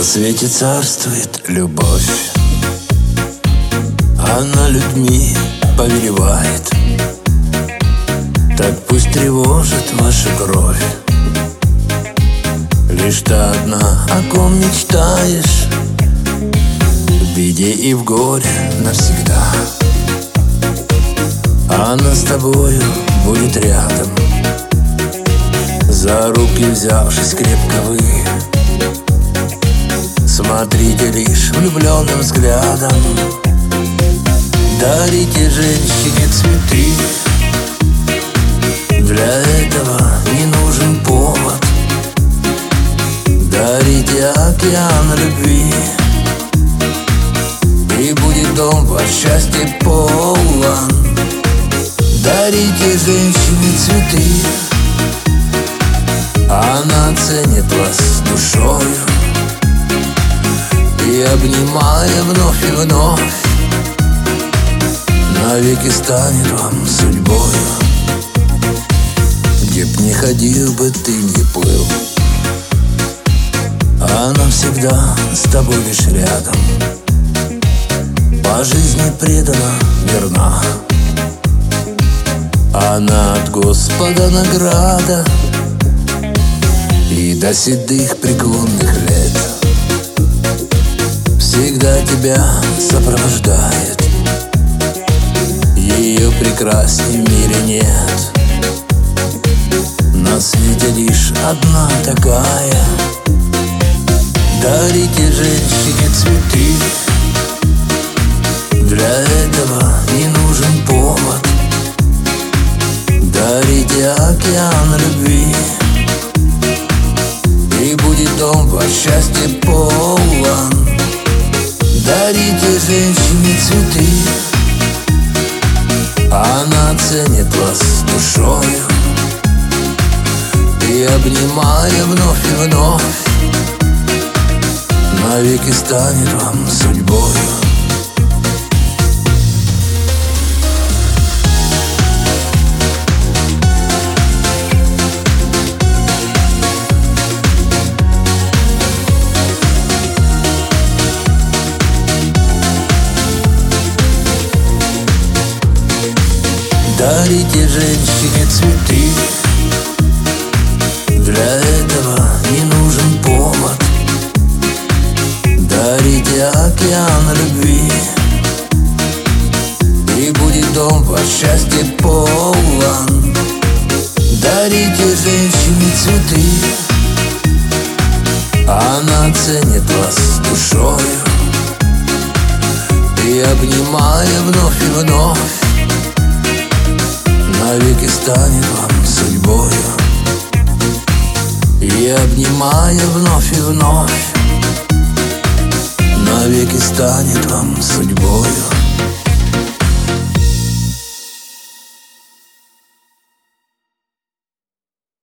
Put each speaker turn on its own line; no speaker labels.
На свете царствует любовь, она людьми повелевает. Так пусть тревожит ваша кровь лишь та одна, о ком мечтаешь, в беде и в горе навсегда. Она с тобою будет рядом, за руки взявшись крепко вы. Смотрите лишь влюбленным взглядом, дарите женщине цветы. Для этого не нужен повод, дарите океан любви, и будет дом ваш счастье полон. Дарите женщине цветы, она ценит вас душою, и обнимая вновь и вновь, навеки станет вам судьбою. Где б ни ходил бы ты, не плыл, она всегда с тобой лишь рядом, по жизни предана, верна. Она от Господа награда, и до седых преклонных лет всегда тебя сопровождает. Ее прекрасней в мире нет, на свете лишь одна такая. Дарите женщине цветы, для этого не нужен повод, дарите океан любви, и будет дом ваш счастье полон. Дарите женщине цветы, она ценит вас душою, и обнимая вновь и вновь, навеки станет вам судьбою. Дарите женщине цветы, для этого не нужен повод, дарите океан любви, и будет дом ваш счастье полон. Дарите женщине цветы, она ценит вас душою, и обнимая вновь и вновь, навеки станет вам судьбою. И обнимая вновь и вновь, навеки станет вам судьбою.